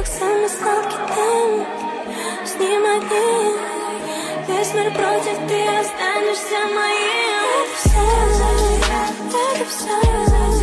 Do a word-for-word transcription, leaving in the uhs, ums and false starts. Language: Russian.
как самый сладкий дым. С ним одним весь мир против, ты останешься моим. Это все, это все.